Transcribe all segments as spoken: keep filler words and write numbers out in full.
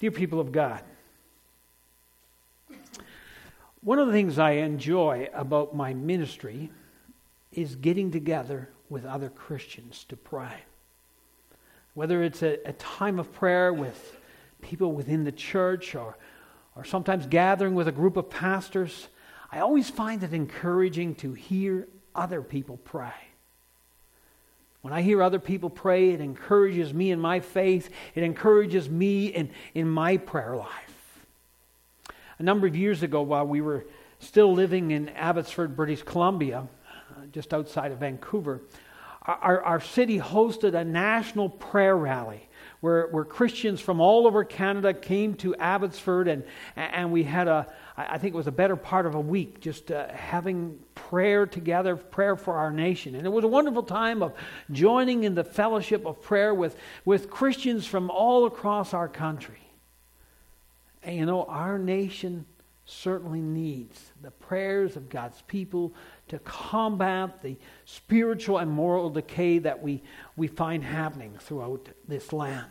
Dear people of God, one of the things I enjoy about my ministry is getting together with other Christians to pray. Whether it's a, a time of prayer with people within the church or, or sometimes gathering with a group of pastors, I always find it encouraging to hear other people pray. When I hear other people pray, it encourages me in my faith. It encourages me in, in my prayer life. A number of years ago, while we were still living in Abbotsford, British Columbia, uh, just outside of Vancouver, our, our city hosted a national prayer rally where, where Christians from all over Canada came to Abbotsford, and, and we had a, I think it was a better part of a week, just uh, having prayer together, prayer for our nation. And it was a wonderful time of joining in the fellowship of prayer with, with Christians from all across our country. And you know, our nation certainly needs the prayers of God's people to combat the spiritual and moral decay that we, we find happening throughout this land.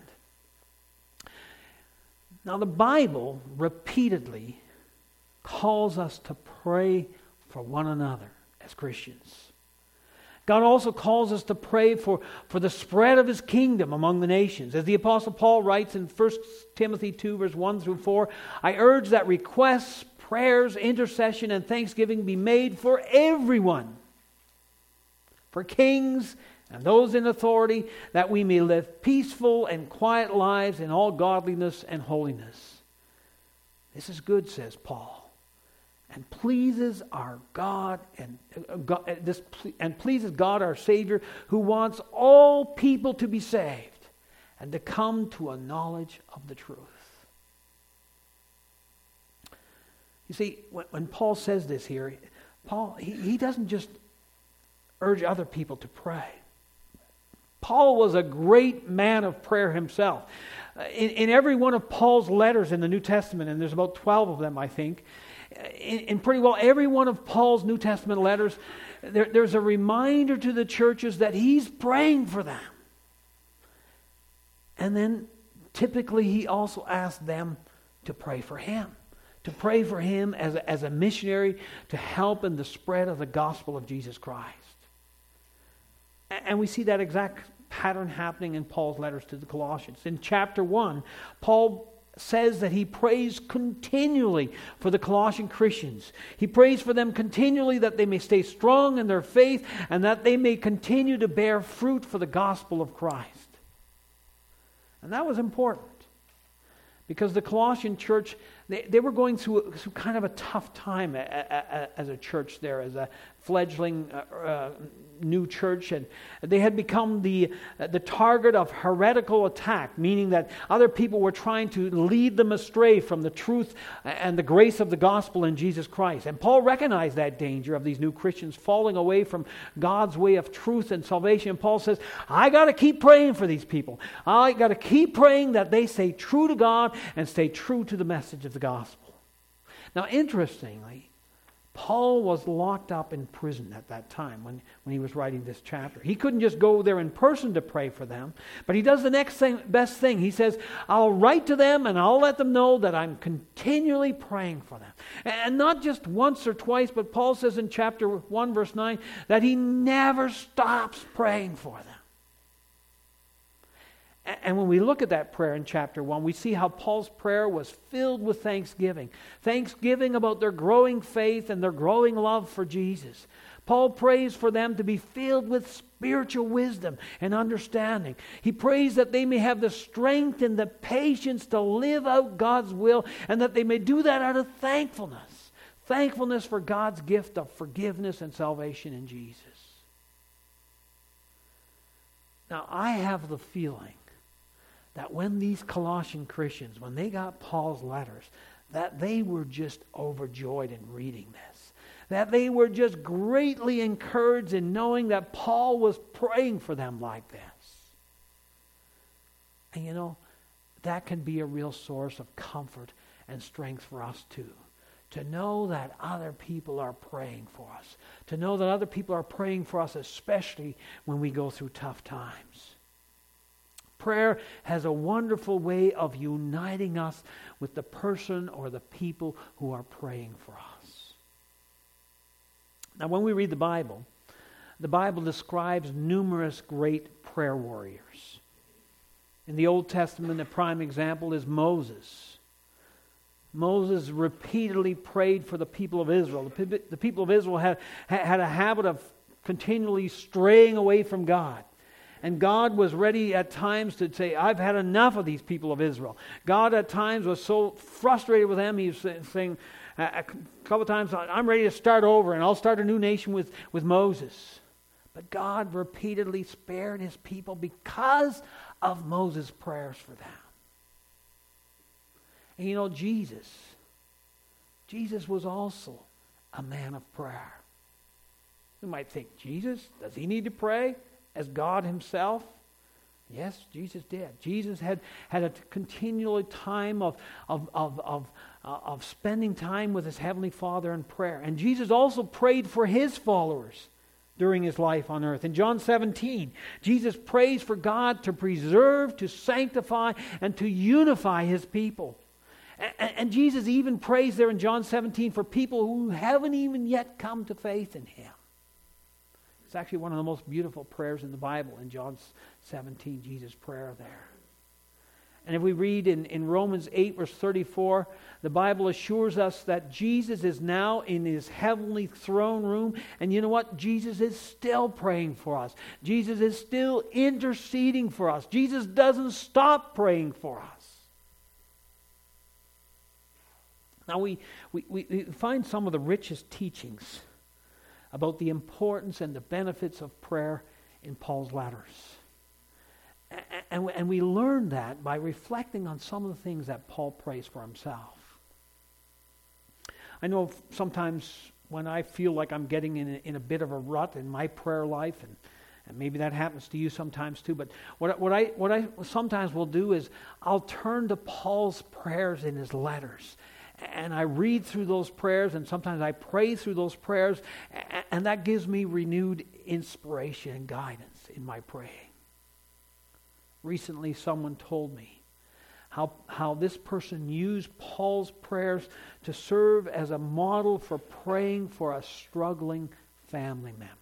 Now, the Bible repeatedly calls us to pray for one another as Christians. God also calls us to pray for, for the spread of His kingdom among the nations. As the Apostle Paul writes in First Timothy two, verse one through four, I urge that requests, prayers, intercession, and thanksgiving be made for everyone, for kings and those in authority, that we may live peaceful and quiet lives in all godliness and holiness. This is good, says Paul, and pleases our God and uh, God, uh, this and pleases God our Savior, who wants all people to be saved and to come to a knowledge of the truth. You see, when, when Paul says this here, Paul he, he doesn't just urge other people to pray. Paul was a great man of prayer himself. In, in every one of Paul's letters in the New Testament, and there's about twelve of them, I think, in, in pretty well every one of Paul's New Testament letters, there, there's a reminder to the churches that he's praying for them. And then typically he also asks them to pray for him, to pray for him as a, as a missionary to help in the spread of the gospel of Jesus Christ. And we see that exact pattern happening in Paul's letters to the Colossians. In chapter one, Paul says that he prays continually for the Colossian Christians. He prays for them continually that they may stay strong in their faith and that they may continue to bear fruit for the gospel of Christ. And that was important because the Colossian church, they, they were going through, through kind of a tough time a, a, a, as a church there, as a fledgling uh, uh, new church, and they had become the uh, the target of heretical attack, meaning that other people were trying to lead them astray from the truth and the grace of the gospel in Jesus Christ. And Paul recognized that danger of these new Christians falling away from God's way of truth and salvation. And Paul says, I got to keep praying for these people. I got to keep praying that they stay true to God and stay true to the message of the gospel. Now, interestingly, Paul was locked up in prison at that time when, when he was writing this chapter. He couldn't just go there in person to pray for them, but he does the next thing, best thing. He says, I'll write to them and I'll let them know that I'm continually praying for them. And not just once or twice, but Paul says in chapter one, verse nine, that he never stops praying for them. And when we look at that prayer in chapter one, we see how Paul's prayer was filled with thanksgiving. Thanksgiving about their growing faith and their growing love for Jesus. Paul prays for them to be filled with spiritual wisdom and understanding. He prays that they may have the strength and the patience to live out God's will, and that they may do that out of thankfulness. Thankfulness for God's gift of forgiveness and salvation in Jesus. Now, I have the feeling that when these Colossian Christians, when they got Paul's letters, that they were just overjoyed in reading this. That they were just greatly encouraged in knowing that Paul was praying for them like this. And you know, that can be a real source of comfort and strength for us too. To know that other people are praying for us. To know that other people are praying for us, especially when we go through tough times. Prayer has a wonderful way of uniting us with the person or the people who are praying for us. Now, when we read the Bible, the Bible describes numerous great prayer warriors. In the Old Testament, a prime example is Moses. Moses repeatedly prayed for the people of Israel. The, the people of Israel had, had a habit of continually straying away from God. And God was ready at times to say, I've had enough of these people of Israel. God at times was so frustrated with them, he was saying a couple of times, I'm ready to start over and I'll start a new nation with, with Moses. But God repeatedly spared his people because of Moses' prayers for them. And you know, Jesus, Jesus was also a man of prayer. You might think, Jesus, does he need to pray as God himself? Yes, Jesus did. Jesus had, had a continual time of, of, of, of, uh, of spending time with his Heavenly Father in prayer. And Jesus also prayed for his followers during his life on earth. In John seventeen, Jesus prays for God to preserve, to sanctify, and to unify his people. And, and Jesus even prays there in John seventeen for people who haven't even yet come to faith in him. It's actually one of the most beautiful prayers in the Bible, in John seventeen, Jesus' prayer there. And if we read in, in Romans eight, verse thirty-four, the Bible assures us that Jesus is now in his heavenly throne room. And you know what? Jesus is still praying for us. Jesus is still interceding for us. Jesus doesn't stop praying for us. Now we, we, we find some of the richest teachings about the importance and the benefits of prayer in Paul's letters. And, and we learn that by reflecting on some of the things that Paul prays for himself. I know sometimes when I feel like I'm getting in a, in a bit of a rut in my prayer life, and, and maybe that happens to you sometimes too, but what, what, I, what I sometimes will do is I'll turn to Paul's prayers in his letters. And I read through those prayers, and sometimes I pray through those prayers, and that gives me renewed inspiration and guidance in my praying. Recently, someone told me how, how this person used Paul's prayers to serve as a model for praying for a struggling family member.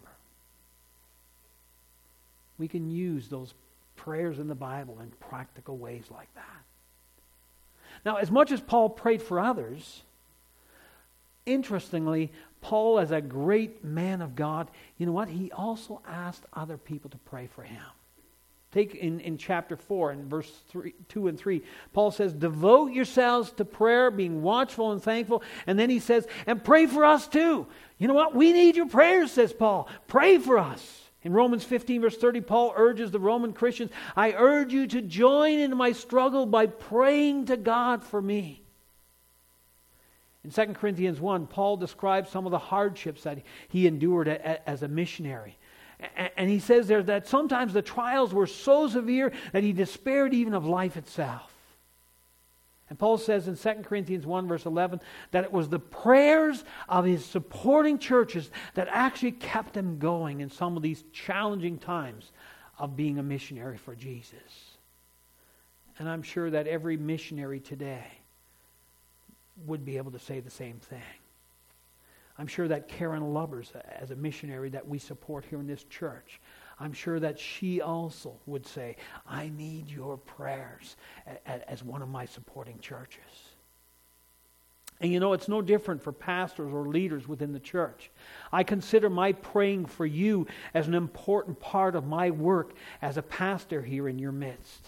We can use those prayers in the Bible in practical ways like that. Now, as much as Paul prayed for others, interestingly, Paul, as a great man of God, you know what? He also asked other people to pray for him. Take in, in chapter four, in verse three, two and three, Paul says, devote yourselves to prayer, being watchful and thankful. And then he says, and pray for us too. You know what? We need your prayers, says Paul. Pray for us. In Romans fifteen, verse thirty, Paul urges the Roman Christians, I urge you to join in my struggle by praying to God for me. In Second Corinthians one, Paul describes some of the hardships that he endured as a missionary. And he says there that sometimes the trials were so severe that he despaired even of life itself. And Paul says in Second Corinthians one, verse eleven, that it was the prayers of his supporting churches that actually kept him going in some of these challenging times of being a missionary for Jesus. And I'm sure that every missionary today would be able to say the same thing. I'm sure that Karen Lubbers, as a missionary that we support here in this church, I'm sure that she also would say, I need your prayers as one of my supporting churches. And you know, it's no different for pastors or leaders within the church. I consider my praying for you as an important part of my work as a pastor here in your midst.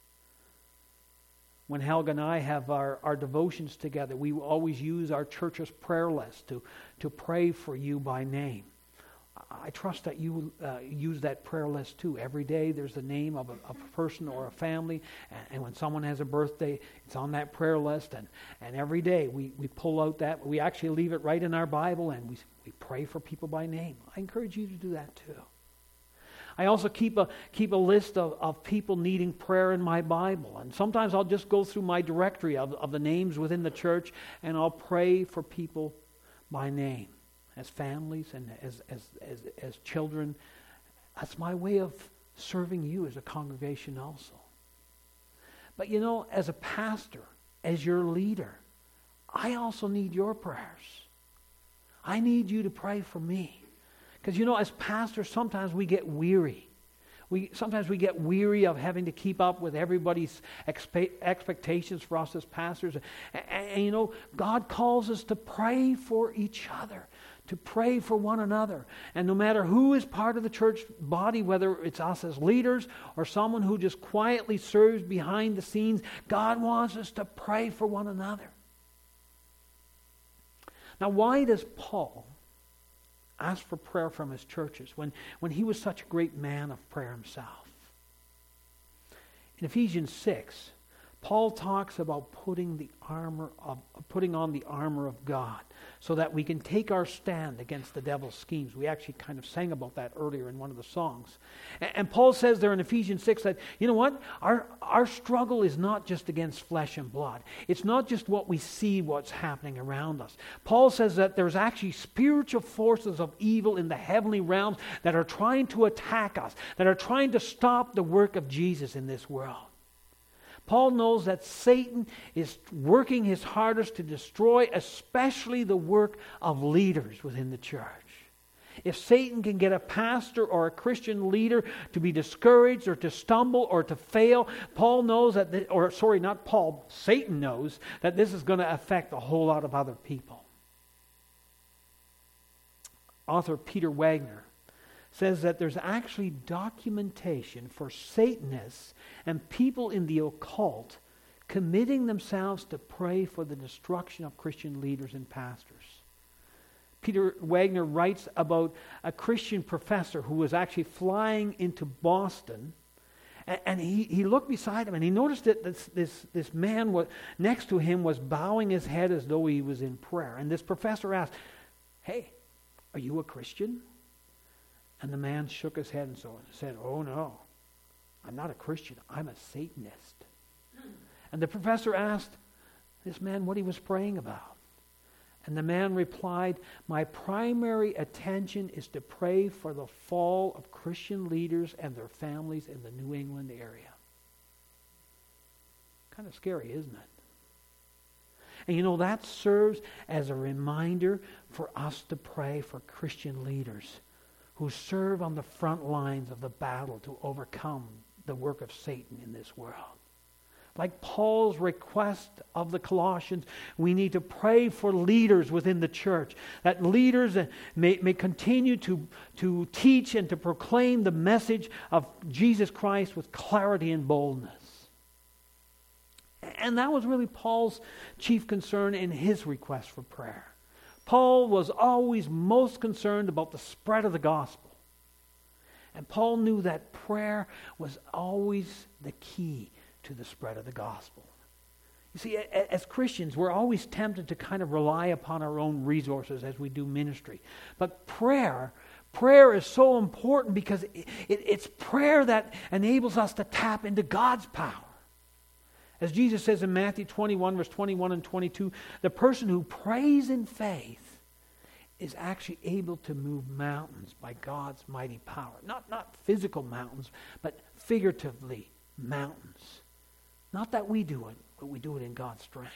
When Helga and I have our, our devotions together, we always use our church's prayer list to, to pray for you by name. I trust that you uh, use that prayer list too. Every day there's the name of a, of a person or a family, and, and when someone has a birthday, it's on that prayer list, and, and every day we, we pull out that. We actually leave it right in our Bible, and we, we pray for people by name. I encourage you to do that too. I also keep a keep a list of, of people needing prayer in my Bible. And sometimes I'll just go through my directory of, of the names within the church, and I'll pray for people by name, as families and as, as, as, as children. That's my way of serving you as a congregation also. But you know, as a pastor, as your leader, I also need your prayers. I need you to pray for me. Because you know, as pastors, sometimes we get weary. We Sometimes we get weary of having to keep up with everybody's expe- expectations for us as pastors. And, and, and you know, God calls us to pray for each other, to pray for one another. And no matter who is part of the church body, whether it's us as leaders or someone who just quietly serves behind the scenes, God wants us to pray for one another. Now, why does Paul ask for prayer from his churches when, when he was such a great man of prayer himself? In Ephesians six, Paul talks about putting the armor of putting on the armor of God so that we can take our stand against the devil's schemes. We actually kind of sang about that earlier in one of the songs. And, and Paul says there in Ephesians six that, you know what? Our, our struggle is not just against flesh and blood. It's not just what we see, what's happening around us. Paul says that there's actually spiritual forces of evil in the heavenly realms that are trying to attack us, that are trying to stop the work of Jesus in this world. Paul knows that Satan is working his hardest to destroy especially the work of leaders within the church. If Satan can get a pastor or a Christian leader to be discouraged or to stumble or to fail, Paul knows that, the, or sorry, not Paul, Satan knows that this is going to affect a whole lot of other people. Author Peter Wagner says that there's actually documentation for Satanists and people in the occult committing themselves to pray for the destruction of Christian leaders and pastors. Peter Wagner writes about a Christian professor who was actually flying into Boston, and, and he, he looked beside him and he noticed that this, this, this man was, next to him was bowing his head as though he was in prayer. And this professor asked, "Hey, are you a Christian?" And the man shook his head and so on and said, "Oh no, I'm not a Christian. I'm a Satanist." And the professor asked this man what he was praying about. And the man replied, "My primary attention is to pray for the fall of Christian leaders and their families in the New England area." Kind of scary, isn't it? And you know, that serves as a reminder for us to pray for Christian leaders who serve on the front lines of the battle to overcome the work of Satan in this world. Like Paul's request of the Colossians, we need to pray for leaders within the church, that leaders may, may continue to, to teach and to proclaim the message of Jesus Christ with clarity and boldness. And that was really Paul's chief concern in his request for prayer. Paul was always most concerned about the spread of the gospel. And Paul knew that prayer was always the key to the spread of the gospel. You see, as Christians, we're always tempted to kind of rely upon our own resources as we do ministry. But prayer, prayer is so important because it, it, it's prayer that enables us to tap into God's power. As Jesus says in Matthew twenty-one, verse twenty-one and twenty-two, the person who prays in faith is actually able to move mountains by God's mighty power. Not, not physical mountains, but figuratively mountains. Not that we do it, but we do it in God's strength.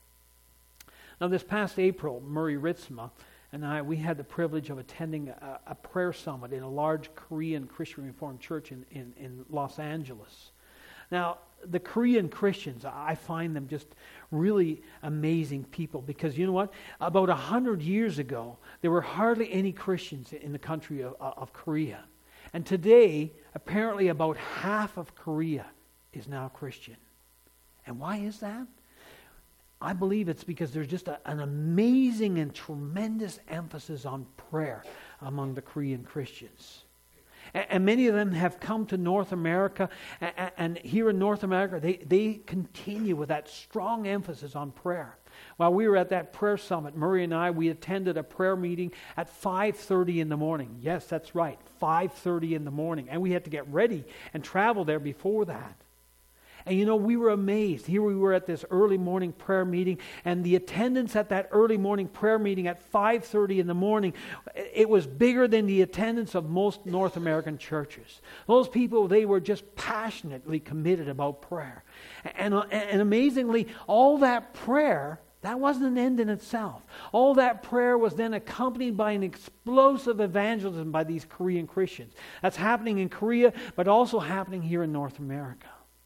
Now this past April, Murray Ritzma and I, we had the privilege of attending a, a prayer summit in a large Korean Christian Reformed church in, in, in Los Angeles. Now, the Korean Christians, I find them just really amazing people because you know what? About a hundred years ago, there were hardly any Christians in the country of, of Korea. And today, apparently about half of Korea is now Christian. And why is that? I believe it's because there's just a, an amazing and tremendous emphasis on prayer among the Korean Christians. And many of them have come to North America, and here in North America, they, they continue with that strong emphasis on prayer. While we were at that prayer summit, Murray and I, we attended a prayer meeting at five thirty in the morning. Yes, that's right, five thirty in the morning. And we had to get ready and travel there before that. And you know, we were amazed. Here we were at this early morning prayer meeting, and the attendance at that early morning prayer meeting at five thirty in the morning, it was bigger than the attendance of most North American churches. Those people, they were just passionately committed about prayer. And, and amazingly, all that prayer, that wasn't an end in itself. All that prayer was then accompanied by an explosive evangelism by these Korean Christians. That's happening in Korea, but also happening here in North America.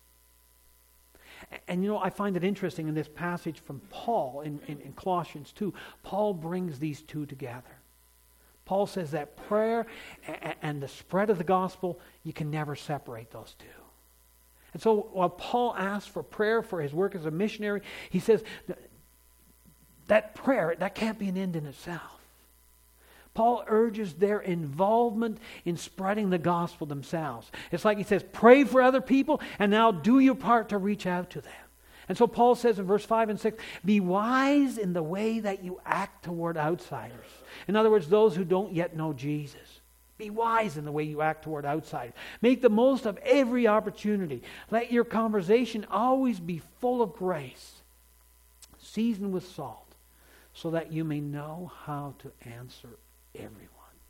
And you know, I find it interesting in this passage from Paul in, in, in Colossians two, Paul brings these two together. Paul says that prayer and, and the spread of the gospel, you can never separate those two. And so while Paul asks for prayer for his work as a missionary, he says that, that prayer, that can't be an end in itself. Paul urges their involvement in spreading the gospel themselves. It's like he says, pray for other people, and now do your part to reach out to them. And so Paul says in verse five and six, be wise in the way that you act toward outsiders. In other words, those who don't yet know Jesus. Be wise in the way you act toward outsiders. Make the most of every opportunity. Let your conversation always be full of grace, seasoned with salt, so that you may know how to answer everyone.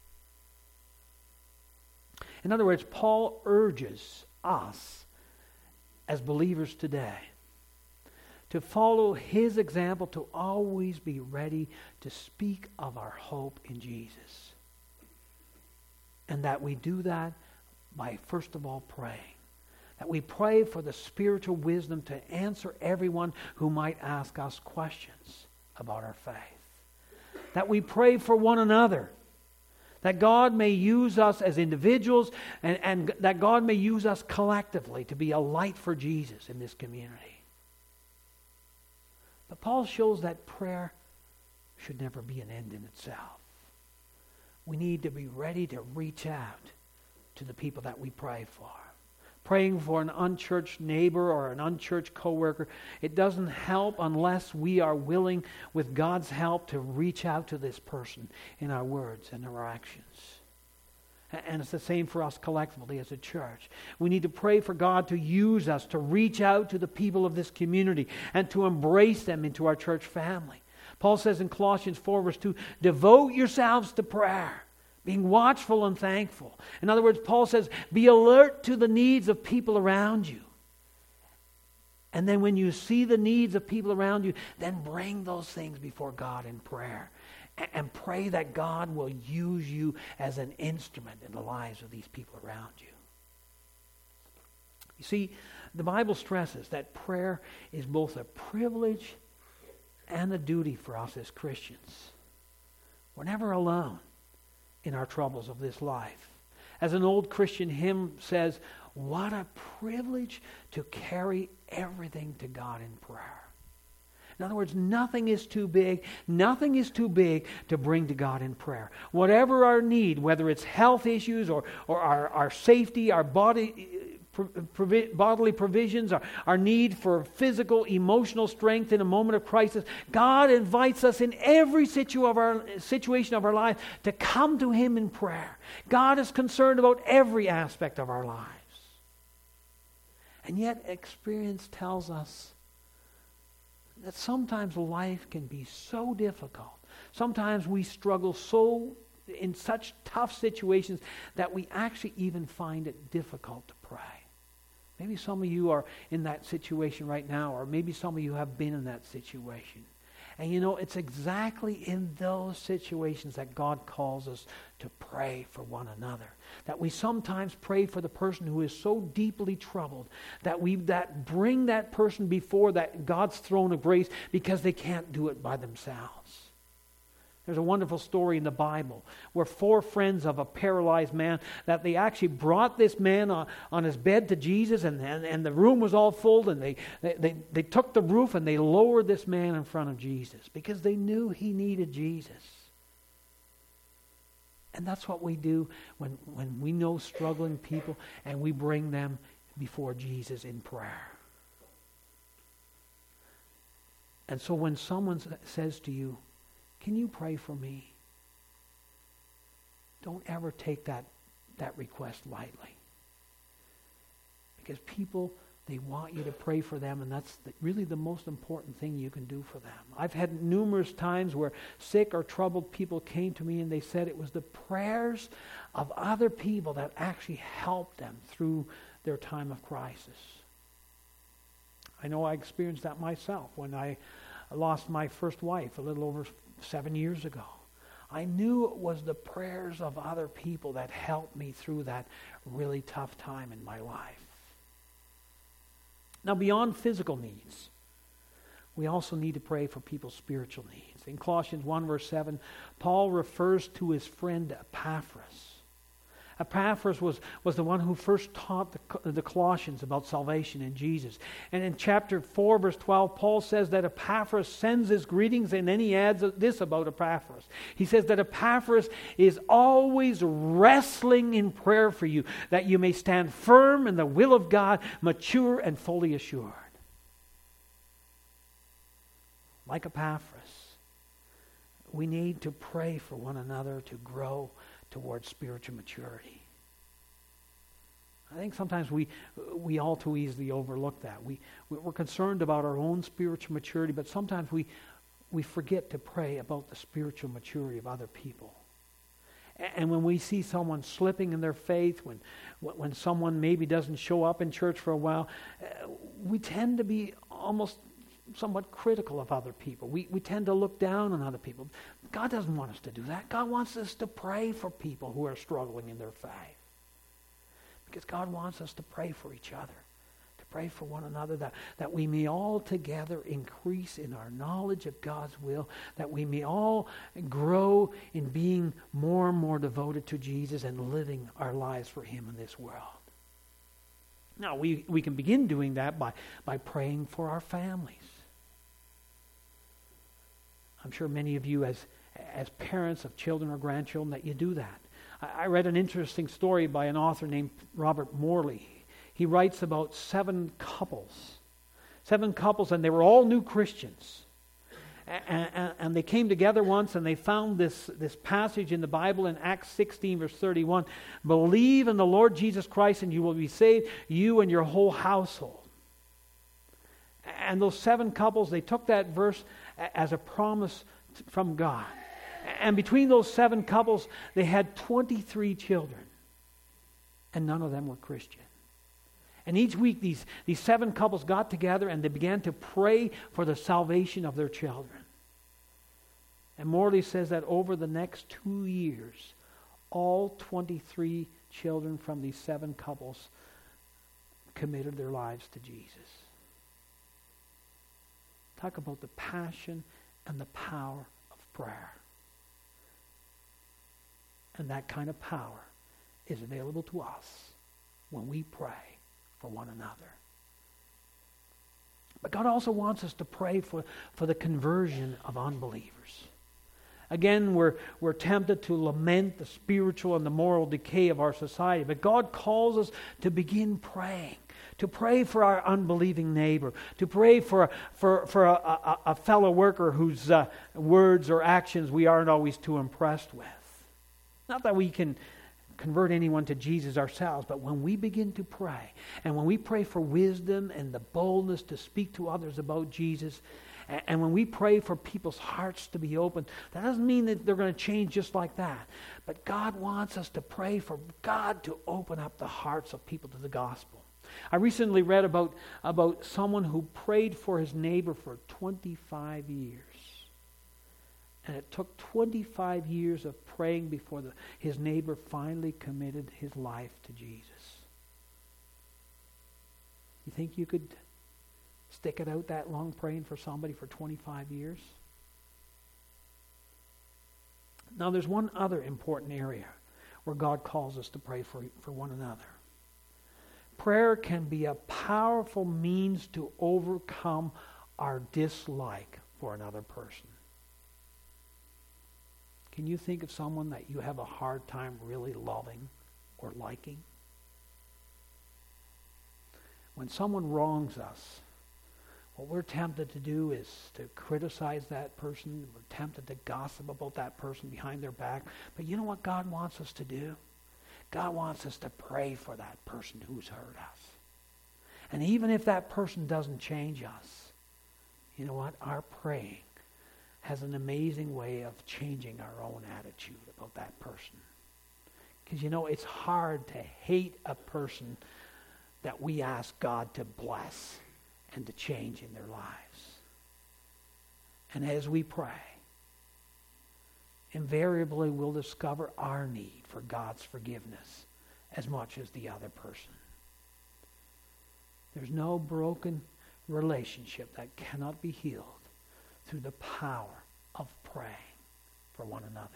In other words, Paul urges us as believers today to follow his example, to always be ready to speak of our hope in Jesus. And that we do that by first of all praying. That we pray for the spiritual wisdom to answer everyone who might ask us questions about our faith. That we pray for one another. That God may use us as individuals and, and that God may use us collectively to be a light for Jesus in this community. But Paul shows that prayer should never be an end in itself. We need to be ready to reach out to the people that we pray for. Praying for an unchurched neighbor or an unchurched coworker, it doesn't help unless we are willing, with God's help, to reach out to this person in our words and our actions. And it's the same for us collectively as a church. We need to pray for God to use us to reach out to the people of this community and to embrace them into our church family. Paul says in Colossians four verse two, devote yourselves to prayer, being watchful and thankful. In other words, Paul says, be alert to the needs of people around you. And then when you see the needs of people around you, then bring those things before God in prayer. And pray that God will use you as an instrument in the lives of these people around you. You see, the Bible stresses that prayer is both a privilege and a duty for us as Christians. We're never alone in our troubles of this life. As an old Christian hymn says, what a privilege to carry everything to God in prayer. In other words, nothing is too big, nothing is too big to bring to God in prayer. Whatever our need, whether it's health issues or, or our, our safety, our body, provi- bodily provisions, our, our need for physical, emotional strength in a moment of crisis, God invites us in every situ of our, situation of our life to come to Him in prayer. God is concerned about every aspect of our lives. And yet experience tells us that sometimes life can be so difficult. Sometimes we struggle so in such tough situations that we actually even find it difficult to pray. Maybe some of you are in that situation right now, or maybe some of you have been in that situation. And you know, it's exactly in those situations that God calls us to pray for one another. That we sometimes pray for the person who is so deeply troubled that we that bring that person before that God's throne of grace because they can't do it by themselves. There's a wonderful story in the Bible where four friends of a paralyzed man, that they actually brought this man on, on his bed to Jesus, and, and, and the room was all full, and they, they, they, they took the roof and they lowered this man in front of Jesus because they knew he needed Jesus. And that's what we do when, when we know struggling people and we bring them before Jesus in prayer. And so when someone says to you, can you pray for me? Don't ever take that, that request lightly. Because people They want you to pray for them, and that's the, really the most important thing you can do for them. I've had numerous times where sick or troubled people came to me and they said it was the prayers of other people that actually helped them through their time of crisis. I know I experienced that myself when I lost my first wife a little over seven years ago. I knew it was the prayers of other people that helped me through that really tough time in my life. Now, beyond physical needs, we also need to pray for people's spiritual needs. In Colossians one, verse seven, Paul refers to his friend Epaphras. Epaphras was, was the one who first taught the, the Colossians about salvation in Jesus. And in chapter four, verse twelve, Paul says that Epaphras sends his greetings, and then he adds this about Epaphras. He says that Epaphras is always wrestling in prayer for you, that you may stand firm in the will of God, mature and fully assured. Like Epaphras, we need to pray for one another to grow towards spiritual maturity. I think sometimes we we all too easily overlook that. We we're concerned about our own spiritual maturity, but sometimes we we forget to pray about the spiritual maturity of other people. And when we see someone slipping in their faith, when when someone maybe doesn't show up in church for a while, we tend to be almost somewhat critical of other people. We we tend to look down on other people. God doesn't want us to do that. God wants us to pray for people who are struggling in their faith. Because God wants us to pray for each other, to pray for one another, that, that we may all together increase in our knowledge of God's will, that we may all grow in being more and more devoted to Jesus and living our lives for Him in this world. Now, we, we can begin doing that by, by praying for our families. I'm sure many of you as, as parents of children or grandchildren that you do that. I, I read an interesting story by an author named Robert Morley. He writes about seven couples. Seven couples, and they were all new Christians. And, and, and they came together once and they found this, this passage in the Bible in Acts sixteen, verse thirty-one. Believe in the Lord Jesus Christ and you will be saved, you and your whole household. And those seven couples, they took that verse as a promise from God. And between those seven couples, they had twenty-three children. And none of them were Christian. And each week, these, these seven couples got together and they began to pray for the salvation of their children. And Morley says that over the next two years, all twenty-three children from these seven couples committed their lives to Jesus. Talk about the passion and the power of prayer. And that kind of power is available to us when we pray for one another. But God also wants us to pray for, for the conversion of unbelievers. Again, we're, we're tempted to lament the spiritual and the moral decay of our society, but God calls us to begin praying. To pray for our unbelieving neighbor. To pray for, for, for a, a, a fellow worker whose uh, words or actions we aren't always too impressed with. Not that we can convert anyone to Jesus ourselves, but when we begin to pray, and when we pray for wisdom and the boldness to speak to others about Jesus, and, and when we pray for people's hearts to be open, that doesn't mean that they're going to change just like that. But God wants us to pray for God to open up the hearts of people to the gospel. I recently read about, about someone who prayed for his neighbor for twenty-five years. And it took twenty-five years of praying before the, his neighbor finally committed his life to Jesus. You think you could stick it out that long praying for somebody for twenty-five years? Now there's one other important area where God calls us to pray for, for one another. Prayer can be a powerful means to overcome our dislike for another person. Can you think of someone that you have a hard time really loving or liking? When someone wrongs us, what we're tempted to do is to criticize that person. We're tempted to gossip about that person behind their back. But you know what God wants us to do? God wants us to pray for that person who's hurt us. And even if that person doesn't change us, you know what? Our praying has an amazing way of changing our own attitude about that person. Because, you know, it's hard to hate a person that we ask God to bless and to change in their lives. And as we pray, invariably we'll discover our need for God's forgiveness as much as the other person. There's no broken relationship that cannot be healed through the power of praying for one another.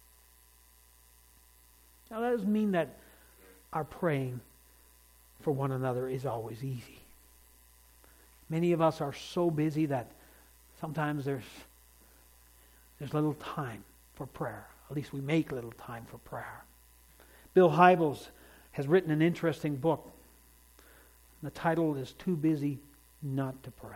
Now, that doesn't mean that our praying for one another is always easy. Many of us are so busy that sometimes there's there's little time for prayer. At least we make little time for prayer. Bill Hybels has written an interesting book. The title is Too Busy Not to Pray.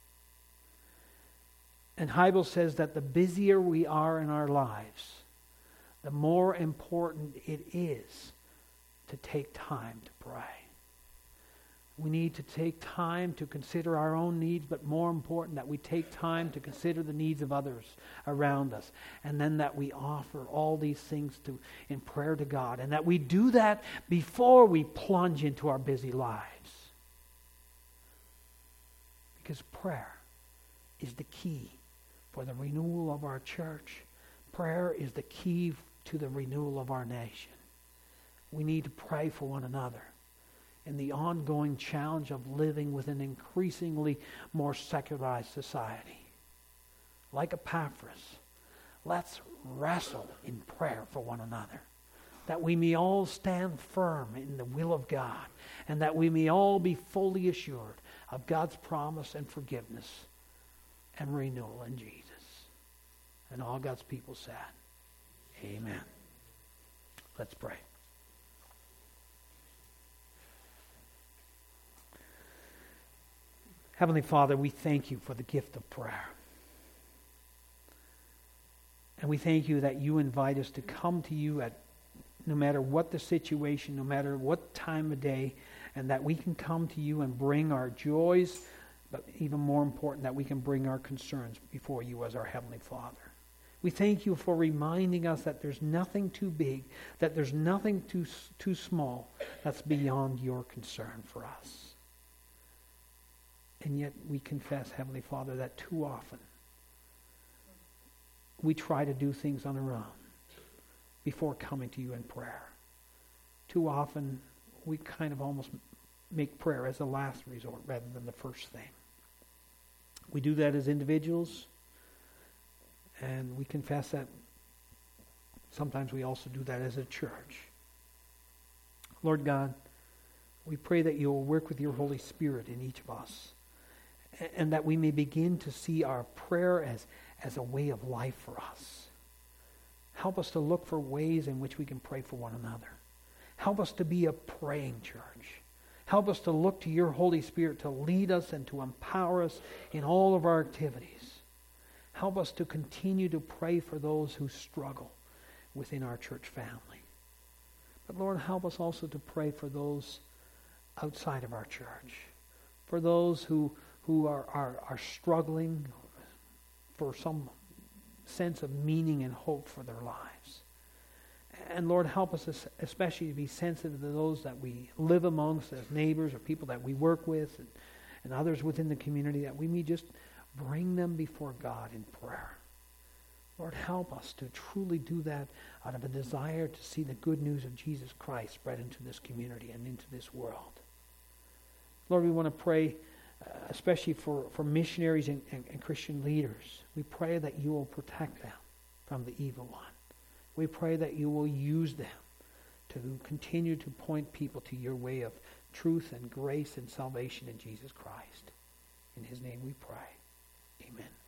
And Hybels says that the busier we are in our lives, the more important it is to take time to pray. We need to take time to consider our own needs, but more important that we take time to consider the needs of others around us. And then that we offer all these things to in prayer to God. And that we do that before we plunge into our busy lives. Because prayer is the key for the renewal of our church. Prayer is the key to the renewal of our nation. We need to pray for one another in the ongoing challenge of living with an increasingly more secularized society. Like Epaphras, let's wrestle in prayer for one another, that we may all stand firm in the will of God, and that we may all be fully assured of God's promise and forgiveness and renewal in Jesus. And all God's people said, amen. Let's pray. Heavenly Father, we thank you for the gift of prayer. And we thank you that you invite us to come to you at no matter what the situation, no matter what time of day, and that we can come to you and bring our joys, but even more important, that we can bring our concerns before you as our Heavenly Father. We thank you for reminding us that there's nothing too big, that there's nothing too, too small that's beyond your concern for us. And yet we confess, Heavenly Father, that too often we try to do things on our own before coming to you in prayer. Too often we kind of almost make prayer as a last resort rather than the first thing. We do that as individuals, and we confess that sometimes we also do that as a church. Lord God, we pray that you will work with your Holy Spirit in each of us, and that we may begin to see our prayer as, as a way of life for us. Help us to look for ways in which we can pray for one another. Help us to be a praying church. Help us to look to your Holy Spirit to lead us and to empower us in all of our activities. Help us to continue to pray for those who struggle within our church family. But Lord, help us also to pray for those outside of our church, for those who who are, are, are struggling for some sense of meaning and hope for their lives. And Lord, help us especially to be sensitive to those that we live amongst as neighbors or people that we work with and, and others within the community, that we may just bring them before God in prayer. Lord, help us to truly do that out of a desire to see the good news of Jesus Christ spread into this community and into this world. Lord, we want to pray Uh, especially for, for missionaries and, and, and Christian leaders. We pray that you will protect them from the evil one. We pray that you will use them to continue to point people to your way of truth and grace and salvation in Jesus Christ. In his name we pray. Amen.